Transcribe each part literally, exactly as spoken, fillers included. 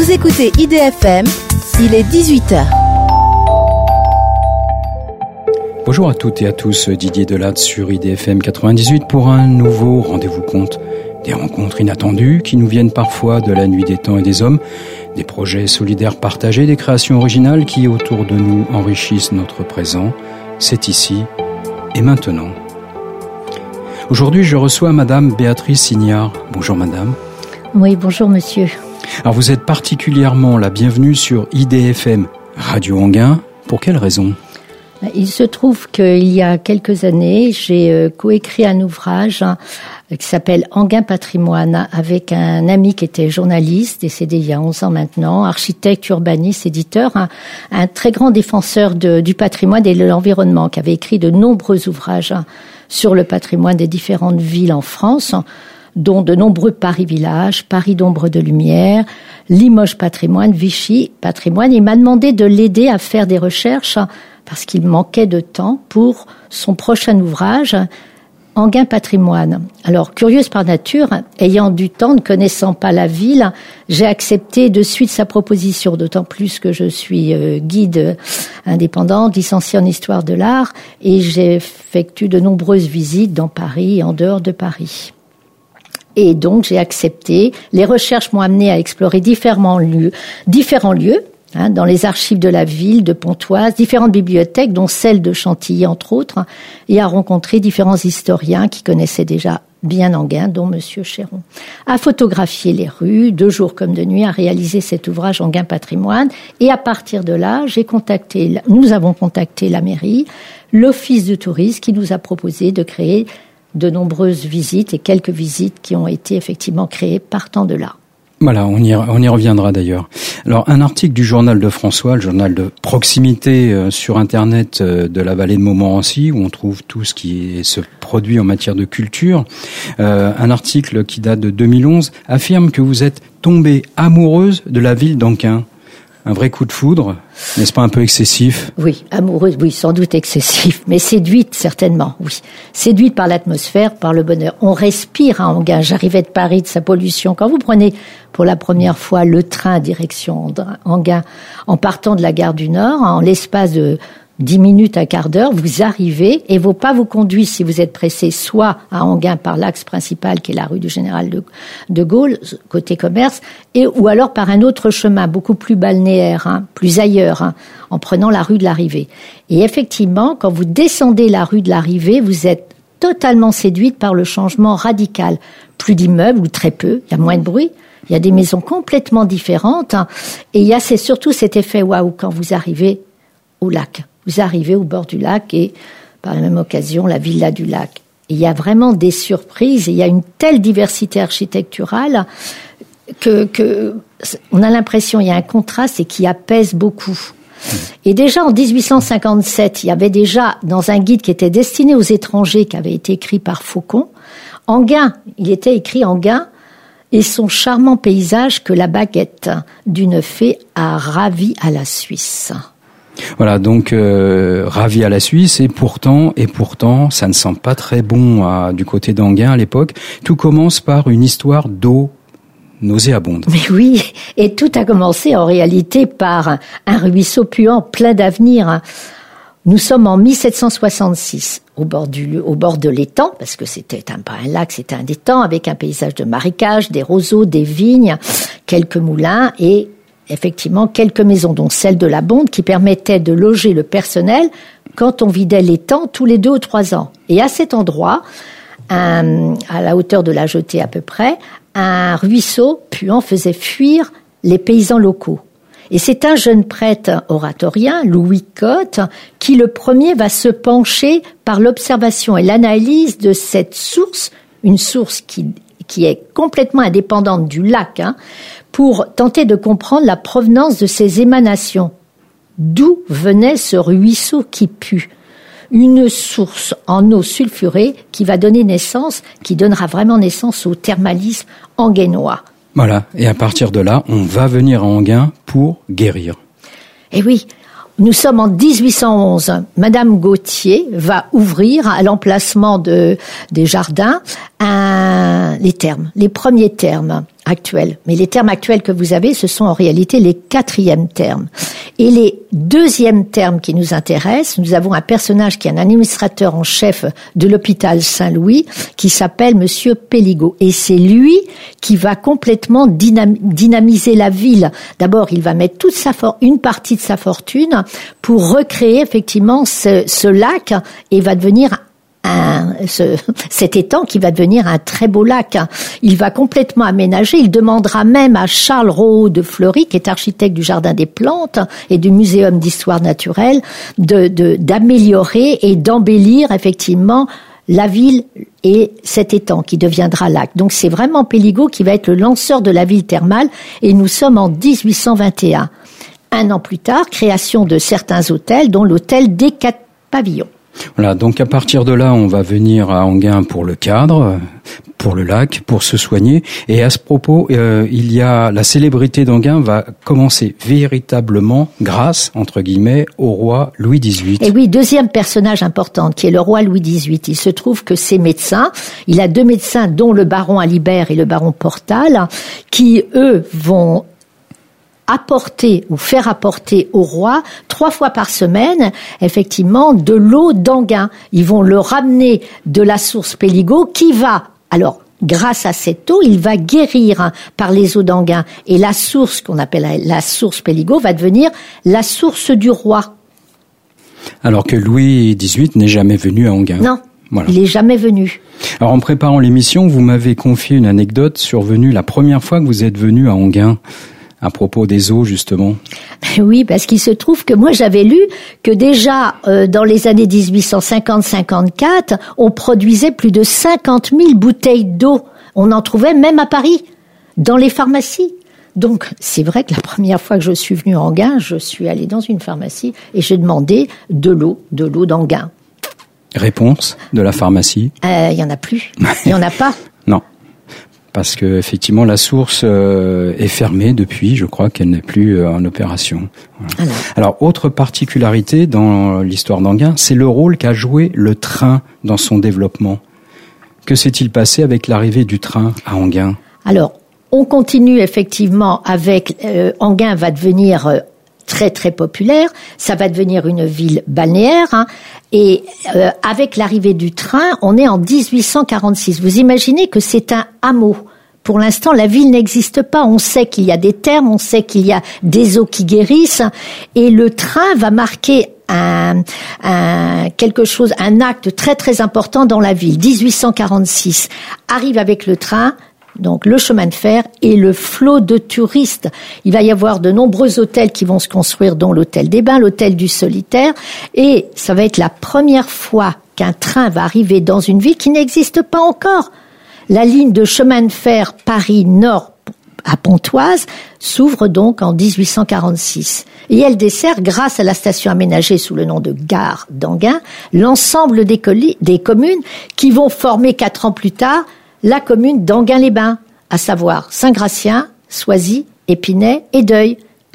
Vous écoutez I D F M, il est dix-huit heures. Bonjour à toutes et à tous, Didier Delatte sur I D F M quatre-vingt-dix-huit pour un nouveau rendez-vous compte. Des rencontres inattendues qui nous viennent parfois de la nuit des temps et des hommes, des projets solidaires partagés, des créations originales qui autour de nous enrichissent notre présent. C'est ici et maintenant. Aujourd'hui, je reçois Madame Béatrice Signard. Bonjour Madame. Oui, bonjour monsieur. Alors vous êtes particulièrement la bienvenue sur I D F M Radio Anguin. Pour quelle raison ? Il se trouve qu'il y a quelques années, j'ai coécrit un ouvrage qui s'appelle Anguin Patrimoine avec un ami qui était journaliste, décédé il y a onze ans maintenant, architecte, urbaniste, éditeur, un, un très grand défenseur de, du patrimoine et de l'environnement, qui avait écrit de nombreux ouvrages sur le patrimoine des différentes villes en France, dont de nombreux Paris-Village, Paris d'ombre de lumière, Limoges Patrimoine, Vichy Patrimoine. Il m'a demandé de l'aider à faire des recherches parce qu'il manquait de temps pour son prochain ouvrage, Anguin Patrimoine. Alors, curieuse par nature, ayant du temps, ne connaissant pas la ville, j'ai accepté de suite sa proposition, d'autant plus que je suis euh, guide indépendante, licenciée en histoire de l'art, et j'effectue de nombreuses visites dans Paris et en dehors de Paris. Et donc, j'ai accepté. Les recherches m'ont amené à explorer différents lieux, différents lieux, hein, dans les archives de la ville, de Pontoise, différentes bibliothèques, dont celle de Chantilly, entre autres, et à rencontrer différents historiens qui connaissaient déjà bien Anguin, dont Monsieur Chéron. À photographier les rues, de jour comme de nuit, à réaliser cet ouvrage Anguin Patrimoine. Et à partir de là, j'ai contacté, nous avons contacté la mairie, l'office de tourisme qui nous a proposé de créer de nombreuses visites et quelques visites qui ont été effectivement créées partant de là. Voilà, on y, on y reviendra d'ailleurs. Alors, un article du journal de François, le journal de proximité euh, sur Internet euh, de la vallée de Montmorency, où on trouve tout ce qui est, se produit en matière de culture, euh, un article qui date de deux mille onze, affirme que vous êtes tombée amoureuse de la ville d'Anguin. Un vrai coup de foudre, n'est-ce pas un peu excessif ? Oui, amoureuse, oui, sans doute excessif, mais séduite certainement, oui. Séduite par l'atmosphère, par le bonheur. On respire à Anguin. J'arrivais de Paris, de sa pollution. Quand vous prenez pour la première fois le train direction Anguin, en partant de la gare du Nord, en l'espace de dix minutes, un quart d'heure, vous arrivez et vos pas vous conduisent, si vous êtes pressé, soit à Anguin par l'axe principal qui est la rue du Général de, de Gaulle, côté commerce, et ou alors par un autre chemin beaucoup plus balnéaire, hein, plus ailleurs, hein, en prenant la rue de l'Arrivée. Et effectivement, quand vous descendez la rue de l'Arrivée, vous êtes totalement séduite par le changement radical. Plus d'immeubles ou très peu, il y a moins de bruit. Il y a des maisons complètement différentes, hein, et il y a c'est surtout cet effet waouh quand vous arrivez au lac. Vous arrivez au bord du lac et, par la même occasion, la villa du lac. Et il y a vraiment des surprises et il y a une telle diversité architecturale que, que on a l'impression, il y a un contraste et qui apaise beaucoup. Et déjà en dix-huit cent cinquante-sept, il y avait déjà, dans un guide qui était destiné aux étrangers, qui avait été écrit par Faucon, Anguin, il était écrit Anguin, et son charmant paysage que la baguette d'une fée a ravi à la Suisse. Voilà, donc euh, ravi à la Suisse, et pourtant, et pourtant, ça ne sent pas très bon à, du côté d'Anguin à l'époque. Tout commence par une histoire d'eau nauséabonde. Mais oui, et tout a commencé en réalité par un, un ruisseau puant plein d'avenir. Nous sommes en mille sept cent soixante-six, au bord du, au bord de l'étang, parce que c'était un, pas un lac, c'était un étang, avec un paysage de marécages, des roseaux, des vignes, quelques moulins et effectivement quelques maisons, dont celle de la Bonde, qui permettait de loger le personnel quand on vidait l'étang tous les deux ou trois ans. Et à cet endroit, un, à la hauteur de la jetée à peu près, un ruisseau puant faisait fuir les paysans locaux. Et c'est un jeune prêtre oratorien, Louis Cotte, qui le premier va se pencher par l'observation et l'analyse de cette source, une source qui, qui est complètement indépendante du lac, hein, pour tenter de comprendre la provenance de ces émanations. D'où venait ce ruisseau qui pue ? Une source en eau sulfurée qui va donner naissance, qui donnera vraiment naissance au thermalisme anguennois. Voilà, et à partir de là, on va venir à Anguin pour guérir. Et oui, nous sommes en dix-huit cent onze. Madame Gauthier va ouvrir à l'emplacement de, des jardins un, les thermes, les premiers thermes actuels. Mais les termes actuels que vous avez, ce sont en réalité les quatrièmes termes. Et les deuxièmes termes qui nous intéressent, nous avons un personnage qui est un administrateur en chef de l'hôpital Saint-Louis, qui s'appelle Monsieur Péligot. Et c'est lui qui va complètement dynam- dynamiser la ville. D'abord, il va mettre toute sa for- une partie de sa fortune pour recréer effectivement ce, ce lac et va devenir Un, ce, cet étang qui va devenir un très beau lac. Il va complètement aménager. Il demandera même à Charles Rohaut de Fleury, qui est architecte du Jardin des Plantes et du Muséum d'Histoire Naturelle, de, de, d'améliorer et d'embellir effectivement la ville et cet étang qui deviendra lac. Donc c'est vraiment Péligot qui va être le lanceur de la ville thermale et nous sommes en dix-huit cent vingt et un. Un an plus tard, création de certains hôtels, dont l'hôtel des Quatre Pavillons. Voilà, donc à partir de là, on va venir à Enghien pour le cadre, pour le lac, pour se soigner. Et à ce propos, euh, il y a la célébrité d'Enghien va commencer véritablement grâce, entre guillemets, au roi Louis dix-huit. Et oui, deuxième personnage important, qui est le roi Louis dix-huit. Il se trouve que ces médecins, il a deux médecins, dont le baron Alibert et le baron Portal, qui, eux, vont apporter ou faire apporter au roi trois fois par semaine effectivement de l'eau d'Enghien. Ils vont le ramener de la source Péligot qui va, alors grâce à cette eau, il va guérir par les eaux d'Enghien et la source qu'on appelle la source Péligot va devenir la source du roi. Alors que Louis dix-huit n'est jamais venu à Enghien. Non. Voilà. Il est jamais venu. Alors en préparant l'émission, vous m'avez confié une anecdote survenue la première fois que vous êtes venu à Enghien. À propos des eaux, justement. Oui, parce qu'il se trouve que moi, j'avais lu que déjà, euh, dans les années dix-huit cent cinquante cinquante-quatre, on produisait plus de cinquante mille bouteilles d'eau. On en trouvait même à Paris, dans les pharmacies. Donc, c'est vrai que la première fois que je suis venue à Enghien, je suis allée dans une pharmacie et j'ai demandé de l'eau, de l'eau d'Enghien. Réponse de la pharmacie ? Il euh, y en a plus. Il y en a pas. Non. Parce que effectivement la source euh, est fermée depuis, je crois qu'elle n'est plus euh, en opération. Voilà. Alors. Alors autre particularité dans l'histoire d'Enghien, c'est le rôle qu'a joué le train dans son développement. Que s'est-il passé avec l'arrivée du train à Enghien ? Alors on continue effectivement avec euh, Enghien va devenir euh, très très populaire, ça va devenir une ville balnéaire hein, et euh, avec l'arrivée du train, on est en dix-huit cent quarante-six. Vous imaginez que c'est un hameau. Pour l'instant, la ville n'existe pas. On sait qu'il y a des thermes, on sait qu'il y a des eaux qui guérissent et le train va marquer un, un quelque chose, un acte très très important dans la ville. dix-huit cent quarante-six arrive avec le train. Donc le chemin de fer et le flot de touristes. Il va y avoir de nombreux hôtels qui vont se construire, dont l'hôtel des Bains, l'hôtel du Solitaire. Et ça va être la première fois qu'un train va arriver dans une ville qui n'existe pas encore. La ligne de chemin de fer Paris-Nord à Pontoise s'ouvre donc en dix-huit cent quarante-six. Et elle dessert, grâce à la station aménagée sous le nom de gare d'Enghien, l'ensemble des, colis, des communes qui vont former quatre ans plus tard la commune d'Enghien-les-Bains, à savoir Saint-Gratien, Soisy, Épinay et Deuil.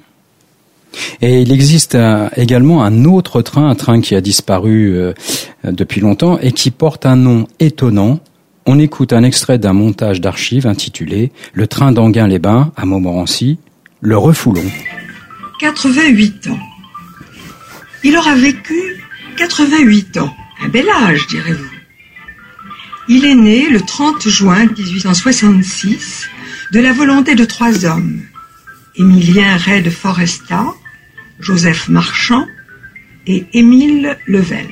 Et il existe un, également un autre train, un train qui a disparu euh, depuis longtemps et qui porte un nom étonnant. On écoute un extrait d'un montage d'archives intitulé « Le train d'Enghien-les-Bains à Montmorency, le Refoulon ». quatre-vingt-huit ans. Il aura vécu quatre-vingt-huit ans. Un bel âge, direz-vous. Il est né le trente juin dix-huit cent soixante-six de la volonté de trois hommes. Émilien Ray de Foresta, Joseph Marchand et Émile Level.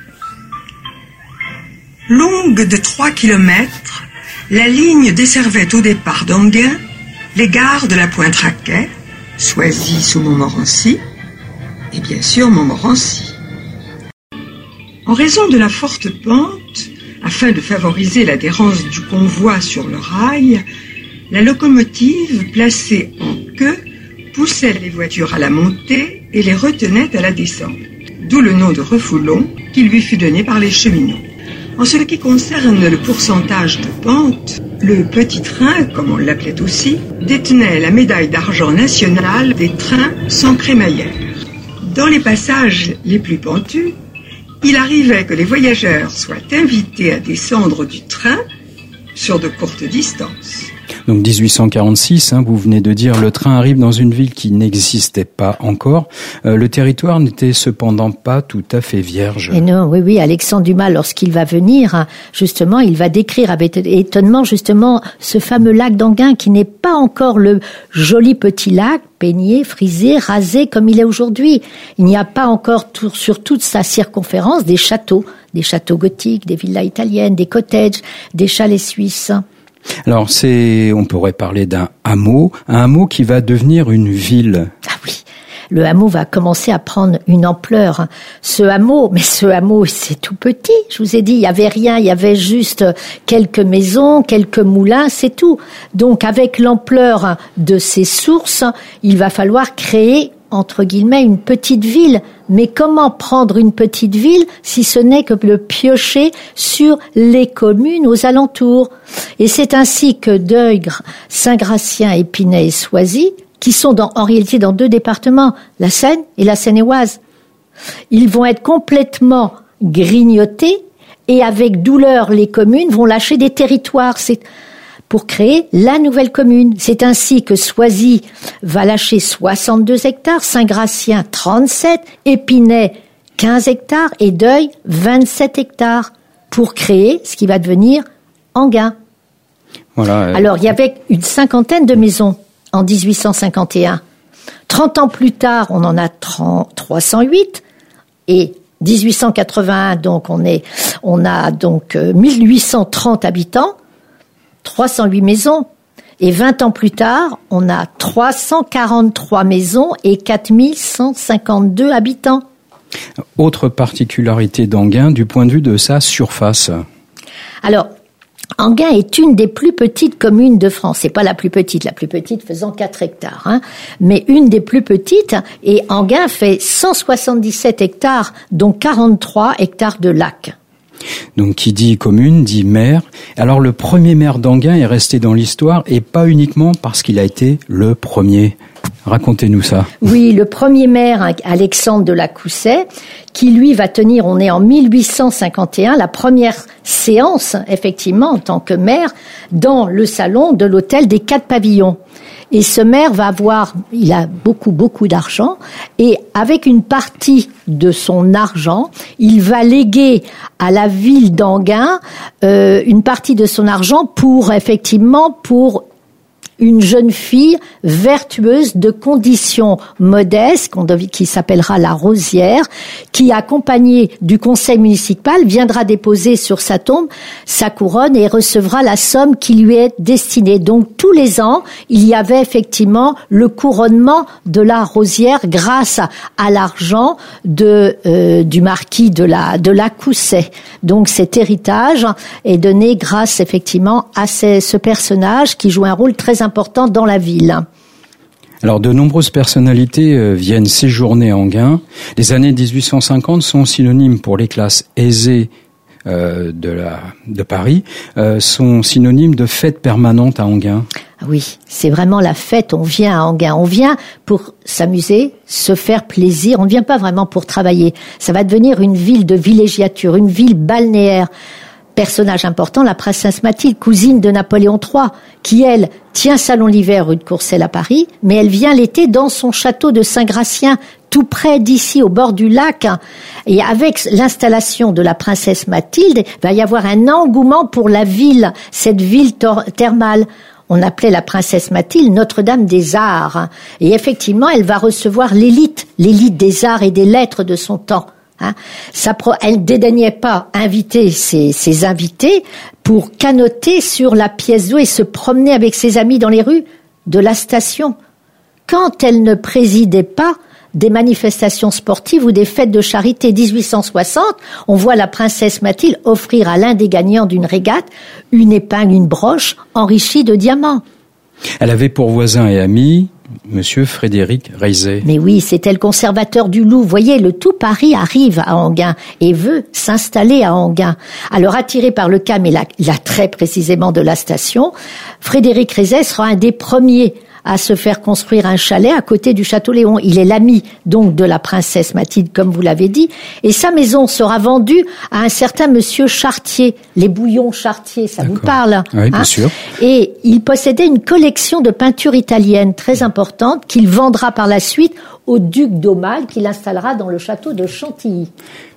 Longue de trois kilomètres, la ligne desservait au départ d'Enghien les gares de la Pointe-Raquet, Soisy sous Montmorency et bien sûr Montmorency. En raison de la forte pente, afin de favoriser l'adhérence du convoi sur le rail, la locomotive placée en queue poussait les voitures à la montée et les retenait à la descente. D'où le nom de Refoulon qui lui fut donné par les cheminots. En ce qui concerne le pourcentage de pente, le petit train, comme on l'appelait aussi, détenait la médaille d'argent nationale des trains sans crémaillère. Dans les passages les plus pentus, il arrivait que les voyageurs soient invités à descendre du train sur de courtes distances. Donc dix-huit cent quarante-six, hein, vous venez de dire, le train arrive dans une ville qui n'existait pas encore. Euh, le territoire n'était cependant pas tout à fait vierge. Et non, oui, oui, Alexandre Dumas, lorsqu'il va venir, justement, il va décrire avec étonnement, justement, ce fameux lac d'Enghien qui n'est pas encore le joli petit lac, peigné, frisé, rasé comme il est aujourd'hui. Il n'y a pas encore tout, sur toute sa circonférence des châteaux, des châteaux gothiques, des villas italiennes, des cottages, des chalets suisses. Alors, c'est, on pourrait parler d'un hameau, un hameau qui va devenir une ville. Ah oui, le hameau va commencer à prendre une ampleur. Ce hameau, mais ce hameau, c'est tout petit. Je vous ai dit, il y avait rien, il y avait juste quelques maisons, quelques moulins, c'est tout. Donc, avec l'ampleur de ces sources, il va falloir créer, entre guillemets, une petite ville. Mais comment prendre une petite ville si ce n'est que le piocher sur les communes aux alentours? Et c'est ainsi que Deuil, Saint-Gratien, Épinay et Soisy, qui sont dans, en réalité dans deux départements, la Seine et la Seine-et-Oise, ils vont être complètement grignotés et avec douleur les communes vont lâcher des territoires. C'est pour créer la nouvelle commune. C'est ainsi que Soisy va lâcher soixante-deux hectares, Saint-Gratien trente-sept, Épinay quinze hectares et Deuil vingt-sept hectares pour créer ce qui va devenir Enghien. Voilà. Euh... Alors, il y avait une cinquantaine de maisons en dix-huit cent cinquante et un. trente ans plus tard, on en a trois cent huit et dix-huit cent quatre-vingt-un, donc on est, on a donc mille huit cent trente habitants. trois cent huit maisons. Et vingt ans plus tard, on a trois cent quarante-trois maisons et quatre mille cent cinquante-deux habitants. Autre particularité d'Enghien du point de vue de sa surface. Alors, Enghien est une des plus petites communes de France. C'est pas la plus petite, la plus petite faisant quatre hectares, hein, mais une des plus petites. Et Enghien fait cent soixante-dix-sept hectares, dont quarante-trois hectares de lac. Donc qui dit commune dit maire. Alors le premier maire d'Enghien est resté dans l'histoire et pas uniquement parce qu'il a été le premier. Racontez-nous ça. Oui, le premier maire, Alexandre de la Cousset, qui lui va tenir, on est en mille huit cent cinquante et un, la première séance, effectivement, en tant que maire, dans le salon de l'hôtel des Quatre Pavillons. Et ce maire va avoir, il a beaucoup, beaucoup d'argent, et avec une partie de son argent, il va léguer à la ville d'Enghien euh, une partie de son argent pour, effectivement, pour une jeune fille vertueuse de conditions modestes, qui s'appellera la Rosière, qui, accompagnée du conseil municipal, viendra déposer sur sa tombe sa couronne et recevra la somme qui lui est destinée. Donc tous les ans, il y avait effectivement le couronnement de la Rosière grâce à l'argent de euh, du marquis de la de la Cousset. Donc cet héritage est donné grâce effectivement à ces, ce personnage qui joue un rôle très important dans la ville. Alors, de nombreuses personnalités euh, viennent séjourner à Enghien. Les années dix-huit cent cinquante sont synonymes pour les classes aisées euh, de, la, de Paris, euh, sont synonymes de fête permanente à Enghien. Oui, c'est vraiment la fête. On vient à Enghien. On vient pour s'amuser, se faire plaisir. On ne vient pas vraiment pour travailler. Ça va devenir une ville de villégiature, une ville balnéaire. Personnage important, la princesse Mathilde, cousine de Napoléon trois, qui, elle, tient salon l'hiver rue de Courcelles à Paris, mais elle vient l'été dans son château de Saint-Gratien, tout près d'ici, au bord du lac. Et avec l'installation de la princesse Mathilde, il va y avoir un engouement pour la ville, cette ville tor- thermale. On appelait la princesse Mathilde Notre-Dame des Arts. Et effectivement, elle va recevoir l'élite, l'élite des arts et des lettres de son temps. Hein, ça, elle ne dédaignait pas inviter ses, ses invités pour canoter sur la pièce d'eau et se promener avec ses amis dans les rues de la station. Quand elle ne présidait pas des manifestations sportives ou des fêtes de charité. dix-huit cent soixante, on voit la princesse Mathilde offrir à l'un des gagnants d'une régate une épingle, une broche enrichie de diamants. Elle avait pour voisin et ami Monsieur Frédéric Reizet. Mais oui, c'était le conservateur du Louvre. Vous voyez, le tout Paris arrive à Enghien et veut s'installer à Enghien. Alors, attiré par le calme et l'attrait précisément de la station, Frédéric Reizet sera un des premiers à se faire construire un chalet à côté du château Léon. Il est l'ami donc de la princesse Mathilde, comme vous l'avez dit, et sa maison sera vendue à un certain monsieur Chartier, les bouillons Chartier, ça D'accord. vous parle, oui, bien hein sûr. Et il possédait une collection de peintures italiennes très importante qu'il vendra par la suite au duc d'Aumale, qu'il installera dans le château de Chantilly.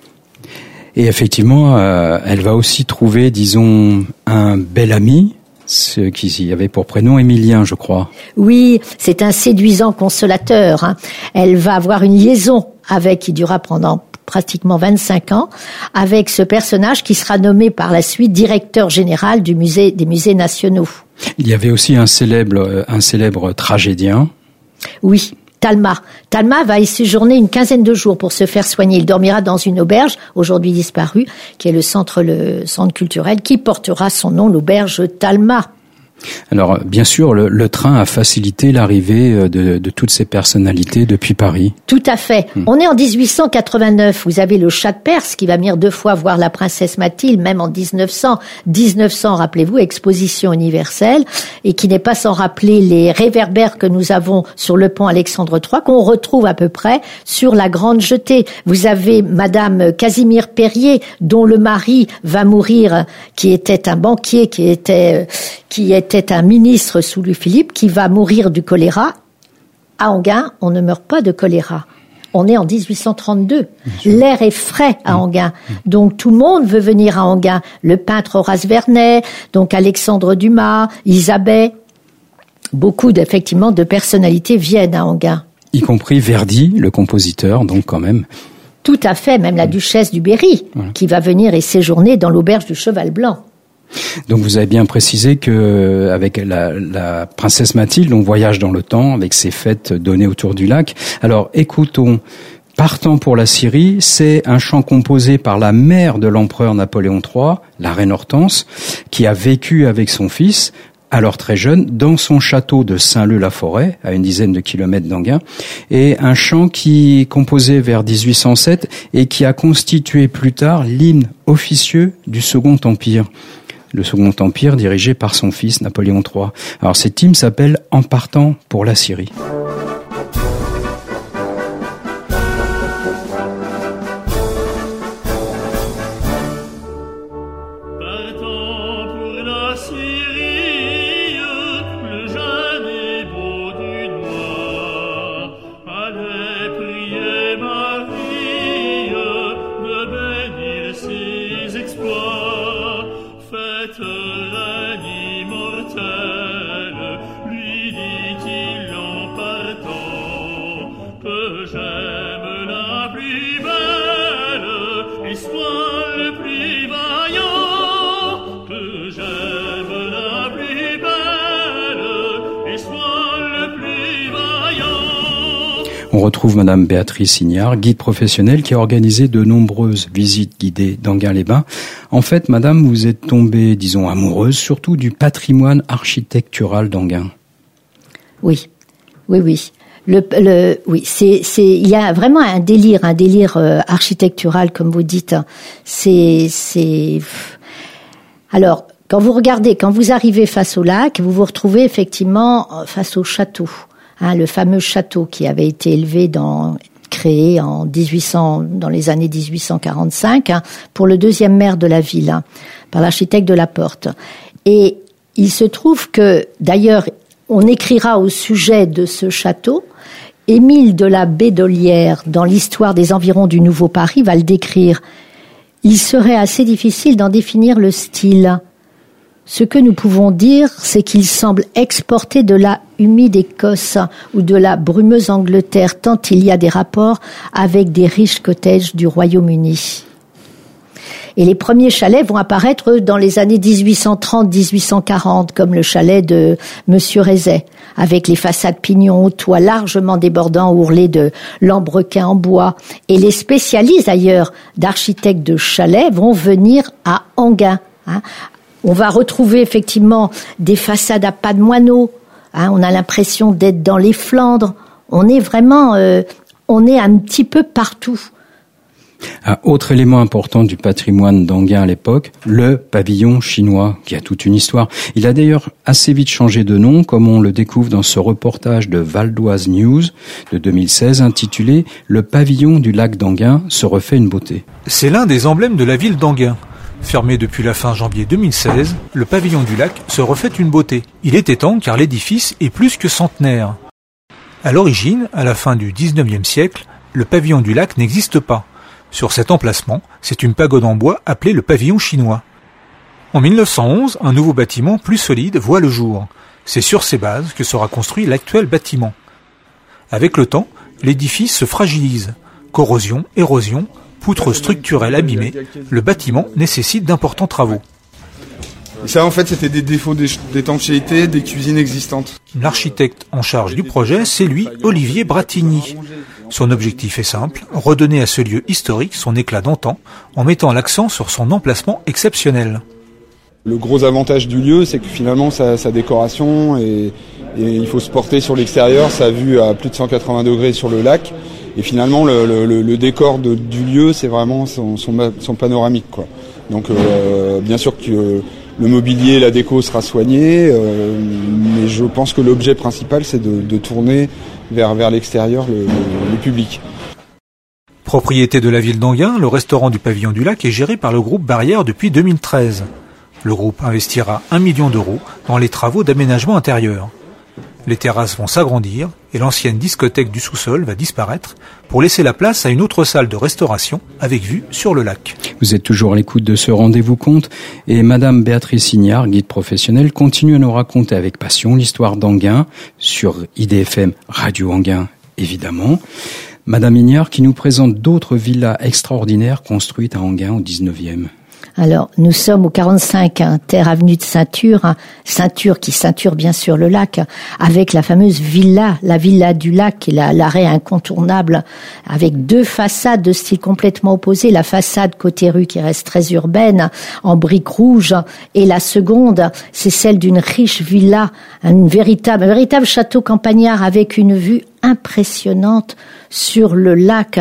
Et effectivement, euh, elle va aussi trouver, disons, un bel ami, ce qui avait pour prénom Émilien, je crois. Oui, c'est un séduisant consolateur. Hein. Elle va avoir une liaison avec, qui durera pendant pratiquement vingt-cinq ans, avec ce personnage qui sera nommé par la suite directeur général du musée des musées nationaux. Il y avait aussi un célèbre, un célèbre tragédien. Oui. Talma. Talma va y séjourner une quinzaine de jours pour se faire soigner. Il dormira dans une auberge, aujourd'hui disparue, qui est le centre, le centre culturel, qui portera son nom, l'auberge Talma. Alors, bien sûr, le, le train a facilité l'arrivée de, de toutes ces personnalités depuis Paris. Tout à fait. Hum. On est en dix-huit cent quatre-vingt-neuf. Vous avez le Shah de Perse qui va venir deux fois voir la princesse Mathilde, même en dix-neuf cents. dix-neuf cents, rappelez-vous, exposition universelle, et qui n'est pas sans rappeler les réverbères que nous avons sur le pont Alexandre trois, qu'on retrouve à peu près sur la Grande Jetée. Vous avez Madame Casimir Périer, dont le mari va mourir, qui était un banquier, qui était, qui était était un ministre sous Louis-Philippe qui va mourir du choléra. À Enghien, on ne meurt pas de choléra. On est en dix-huit cent trente-deux. L'air est frais à Enghien. Donc tout le monde veut venir à Enghien. Le peintre Horace Vernet, donc Alexandre Dumas, Isabelle. Beaucoup d'effectivement de personnalités viennent à Enghien. Y compris Verdi, le compositeur, donc quand même. Tout à fait, même la duchesse du Berry, voilà. Qui va venir et séjourner dans l'auberge du Cheval Blanc. Donc vous avez bien précisé que avec la, la princesse Mathilde, on voyage dans le temps avec ses fêtes données autour du lac. Alors écoutons, Partant pour la Syrie, c'est un chant composé par la mère de l'empereur Napoléon trois, la reine Hortense, qui a vécu avec son fils, alors très jeune, dans son château de Saint-Leu-la-Forêt, à une dizaine de kilomètres d'Enghien, et un chant qui est composé vers dix-huit cent sept et qui a constitué plus tard l'hymne officieux du Second Empire. Le Second Empire dirigé par son fils Napoléon trois. Alors cet hymne s'appelle « En partant pour la Syrie ». On retrouve Madame Béatrice Ignard, guide professionnelle qui a organisé de nombreuses visites guidées d'Enghien-les-Bains. En fait, Madame, vous êtes tombée, disons, amoureuse, surtout du patrimoine architectural d'Enghien. Oui, oui, oui. Le, le, oui, c'est, c'est, il y a vraiment un délire, un délire euh, architectural, comme vous dites. C'est, c'est. Alors, quand vous regardez, quand vous arrivez face au lac, vous vous retrouvez effectivement face au château. Hein, le fameux château qui avait été élevé dans, créé en dix-huit cents, dans les années dix-huit cent quarante-cinq, hein, pour le deuxième maire de la ville, hein, par l'architecte de la Porte. Et il se trouve que, d'ailleurs, on écrira au sujet de ce château, Émile de la Bédolière, dans l'histoire des environs du Nouveau Paris, va le décrire. Il serait assez difficile d'en définir le style. Ce que nous pouvons dire, c'est qu'il semble exporter de la humide Écosse ou de la brumeuse Angleterre, tant il y a des rapports avec des riches cottages du Royaume-Uni. Et les premiers chalets vont apparaître dans les années dix-huit cent trente à dix-huit cent quarante, comme le chalet de Monsieur Rézet, avec les façades pignons au toit largement débordants, ourlés de lambrequins en bois. Et les spécialistes, d'ailleurs, d'architectes de chalets vont venir à Enghien, hein. On va retrouver effectivement des façades à pas de moineaux. Hein, on a l'impression d'être dans les Flandres. On est vraiment, euh, on est un petit peu partout. Un autre élément important du patrimoine d'Enghien à l'époque, le pavillon chinois, qui a toute une histoire. Il a d'ailleurs assez vite changé de nom, comme on le découvre dans ce reportage de Val d'Oise News de deux mille seize, intitulé « Le pavillon du lac d'Enghien se refait une beauté ». C'est l'un des emblèmes de la ville d'Enghien. Fermé depuis la fin janvier deux mille seize, le pavillon du lac se refait une beauté. Il était temps car l'édifice est plus que centenaire. À l'origine, à la fin du dix-neuvième siècle, le pavillon du lac n'existe pas. Sur cet emplacement, c'est une pagode en bois appelée le pavillon chinois. En mille neuf cent onze, un nouveau bâtiment plus solide voit le jour. C'est sur ces bases que sera construit l'actuel bâtiment. Avec le temps, l'édifice se fragilise. Corrosion, érosion, poutres structurelles abîmées, le bâtiment nécessite d'importants travaux. Et ça, en fait, c'était des défauts d'étanchéité des cuisines existantes. L'architecte en charge du projet, c'est lui, Olivier Bratigny. Son objectif est simple, redonner à ce lieu historique son éclat d'antan, en mettant l'accent sur son emplacement exceptionnel. Le gros avantage du lieu, c'est que finalement, sa, sa décoration, et, et il faut se porter sur l'extérieur, sa vue à plus de cent quatre-vingts degrés sur le lac. Et finalement, le, le, le décor de, du lieu, c'est vraiment son, son, son panoramique, quoi. Donc, euh, bien sûr que euh, le mobilier, la déco sera soigné, euh, mais je pense que l'objet principal, c'est de, de tourner vers, vers l'extérieur le, le, le public. Propriété de la ville d'Enghien, le restaurant du Pavillon du Lac est géré par le groupe Barrière depuis deux mille treize. Le groupe investira un million d'euros dans les travaux d'aménagement intérieur. Les terrasses vont s'agrandir et l'ancienne discothèque du sous-sol va disparaître pour laisser la place à une autre salle de restauration avec vue sur le lac. Vous êtes toujours à l'écoute de ce rendez-vous compte et Madame Béatrice Ignard, guide professionnelle, continue à nous raconter avec passion l'histoire d'Enghien sur I D F M Radio Enghien, évidemment. Madame Ignard qui nous présente d'autres villas extraordinaires construites à Enghien au dix-neuvième. Alors, nous sommes au quarante-cinq, hein, terre avenue de Ceinture, hein, Ceinture qui ceinture bien sûr le lac, avec la fameuse villa, la villa du lac, qui est la, l'arrêt incontournable, avec deux façades de style complètement opposé. La façade côté rue qui reste très urbaine, en briques rouges, et la seconde, c'est celle d'une riche villa, une véritable, un véritable château campagnard avec une vue impressionnante sur le lac.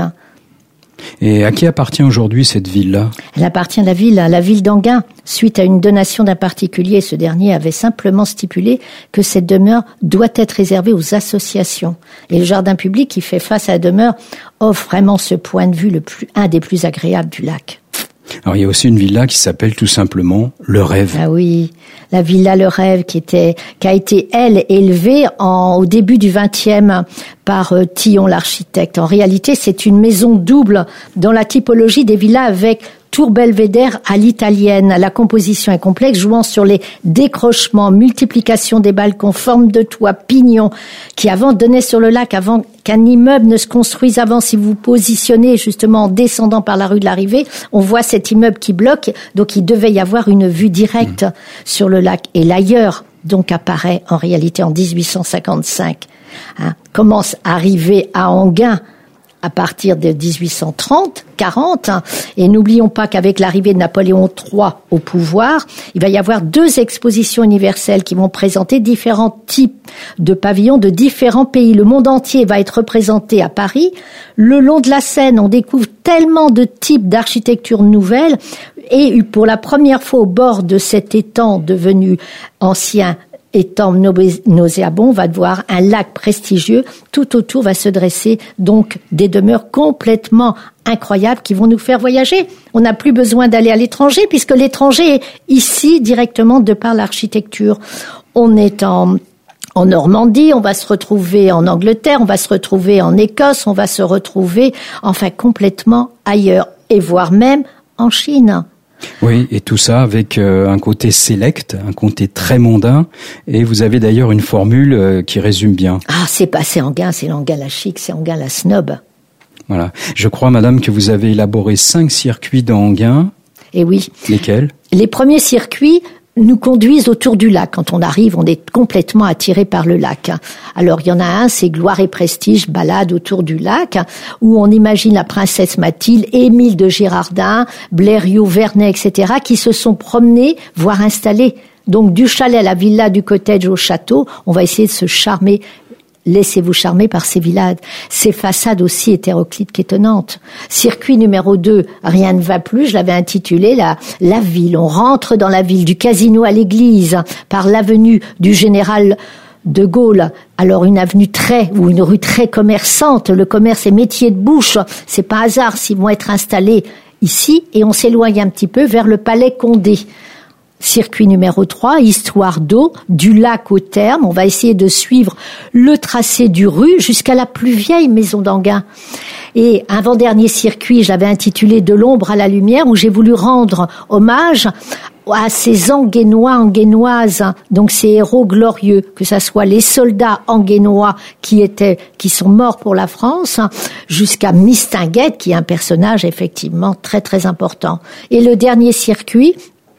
Et à qui appartient aujourd'hui cette ville-là ? Elle appartient à la ville, à la ville d'Enghien. Suite à une donation d'un particulier, ce dernier avait simplement stipulé que cette demeure doit être réservée aux associations. Et le jardin public qui fait face à la demeure offre vraiment ce point de vue le plus, un des plus agréables du lac. Alors il y a aussi une villa qui s'appelle tout simplement Le Rêve. Ah oui, la villa Le Rêve qui était, qui a été elle élevée en, au début du vingtième par euh, Tillon l'architecte. En réalité, c'est une maison double dans la typologie des villas avec tour belvédère à l'italienne. La composition est complexe, jouant sur les décrochements, multiplication des balcons, forme de toit, pignon, qui avant donnaient sur le lac, avant qu'un immeuble ne se construise avant. Si vous vous positionnez justement en descendant par la rue de l'Arrivée, on voit cet immeuble qui bloque, donc il devait y avoir une vue directe mmh. sur le lac. Et l'ailleurs, donc, apparaît en réalité en dix-huit cent cinquante-cinq. Hein, commence à arriver à Enghien à partir de dix-huit cent trente, quarante, hein, et n'oublions pas qu'avec l'arrivée de Napoléon trois au pouvoir, il va y avoir deux expositions universelles qui vont présenter différents types de pavillons de différents pays. Le monde entier va être représenté à Paris. Le long de la Seine, on découvre tellement de types d'architecture nouvelle, et pour la première fois au bord de cet étang devenu ancien étang nauséabond, on va voir un lac prestigieux. Tout autour va se dresser donc des demeures complètement incroyables qui vont nous faire voyager. On n'a plus besoin d'aller à l'étranger puisque l'étranger est ici directement de par l'architecture. On est en en Normandie, on va se retrouver en Angleterre, on va se retrouver en Écosse, on va se retrouver enfin complètement ailleurs et voire même en Chine. Oui, et tout ça avec euh, un côté select, un côté très mondain, et vous avez d'ailleurs une formule euh, qui résume bien. Ah, c'est pas c'est Enghien, c'est l'Enghien la chic, c'est Enghien la snob. Voilà. Je crois, madame, que vous avez élaboré cinq circuits dans Enghien. Et oui. Lesquels ? Les premiers circuits nous conduisent autour du lac. Quand on arrive, on est complètement attiré par le lac. Alors, il y en a un, c'est Gloire et Prestige, balade autour du lac, où on imagine la princesse Mathilde, Émile de Girardin, Blériot, Vernet, et cetera, qui se sont promenés, voire installés. Donc, du chalet à la villa, du cottage au château, on va essayer de se charmer laissez-vous charmer par ces villas, ces façades aussi hétéroclites qu'étonnantes. Circuit numéro deux, rien ne va plus, je l'avais intitulé la, la ville. On rentre dans la ville, du casino à l'église, par l'avenue du général de Gaulle. Alors une avenue très, ou une rue très commerçante, le commerce est métier de bouche, c'est pas hasard s'ils vont être installés ici, et on s'éloigne un petit peu vers le palais Condé. Circuit numéro trois, histoire d'eau, du lac au terme. On va essayer de suivre le tracé du rue jusqu'à la plus vieille maison d'Enghien. Et un avant-dernier circuit, j'avais intitulé De l'ombre à la lumière, où j'ai voulu rendre hommage à ces Enguennois, Enguennoises, donc ces héros glorieux, que ça soit les soldats enguennois qui étaient, qui sont morts pour la France, jusqu'à Mistinguett, qui est un personnage effectivement très très important. Et le dernier circuit,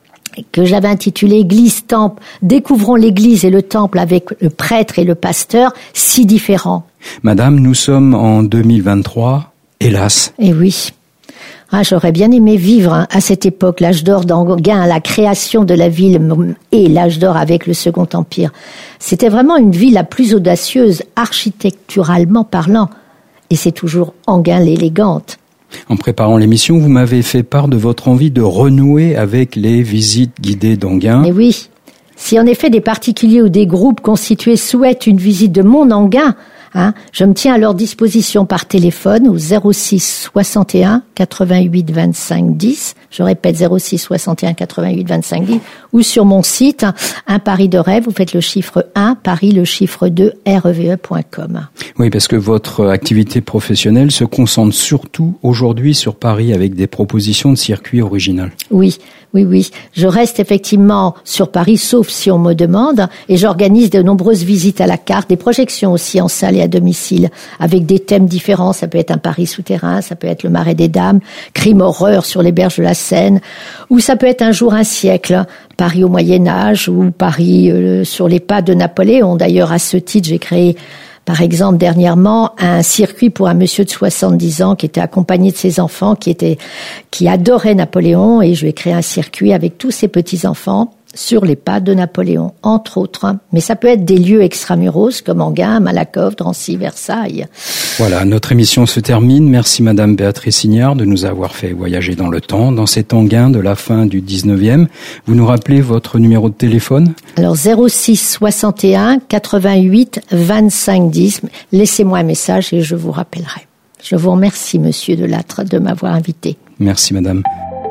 que j'avais intitulé Église-Temple, découvrons l'Église et le Temple avec le prêtre et le pasteur, si différents. Madame, nous sommes en deux mille vingt-trois, hélas. Eh oui. Ah, j'aurais bien aimé vivre hein, à cette époque, l'âge d'or d'Enghien, la création de la ville et l'âge d'or avec le Second Empire. C'était vraiment une ville la plus audacieuse, architecturalement parlant. Et c'est toujours Enghien l'élégante. En préparant l'émission, vous m'avez fait part de votre envie de renouer avec les visites guidées d'Enghien. Eh oui. Si en effet des particuliers ou des groupes constitués souhaitent une visite de mon Enghien, hein, je me tiens à leur disposition par téléphone au zéro six soixante et un quatre-vingt-huit vingt-cinq dix. Je répète zéro six soixante et un quatre-vingt-huit vingt-cinq dix, ou sur mon site Un Paris de rêve, vous faites le chiffre un, Paris le chiffre deux, R E V E point com. Oui, parce que votre activité professionnelle se concentre surtout aujourd'hui sur Paris avec des propositions de circuits originales. Oui, oui, oui. Je reste effectivement sur Paris, sauf si on me demande, et j'organise de nombreuses visites à la carte, des projections aussi en salle et à domicile, avec des thèmes différents. Ça peut être un Paris souterrain, ça peut être le Marais des Dames, crime horreur sur les berges de la Seine, ou ça peut être un jour un siècle, Paris au Moyen-Âge, ou Paris euh, sur les pas de Napoléon. D'ailleurs, à ce titre, j'ai créé, par exemple, dernièrement, un circuit pour un monsieur de soixante-dix ans qui était accompagné de ses enfants, qui était, qui adorait Napoléon, et je lui ai créé un circuit avec tous ses petits-enfants sur les pas de Napoléon, entre autres. Mais ça peut être des lieux extramuros comme Enghien, Malakoff, Drancy, Versailles. Voilà, notre émission se termine. Merci Madame Béatrice Ignard de nous avoir fait voyager dans le temps, dans cet Enghien de la fin du dix-neuvième. Vous nous rappelez votre numéro de téléphone ? Alors zéro six soixante et un quatre-vingt-huit vingt-cinq dix. Laissez-moi un message et je vous rappellerai. Je vous remercie Monsieur Delattre de m'avoir invité. Merci Madame.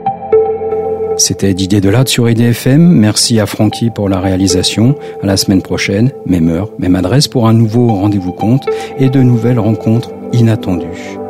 C'était Didier Delattre sur I D F M. Merci à Francky pour la réalisation. À la semaine prochaine, même heure, même adresse pour un nouveau rendez-vous compte et de nouvelles rencontres inattendues.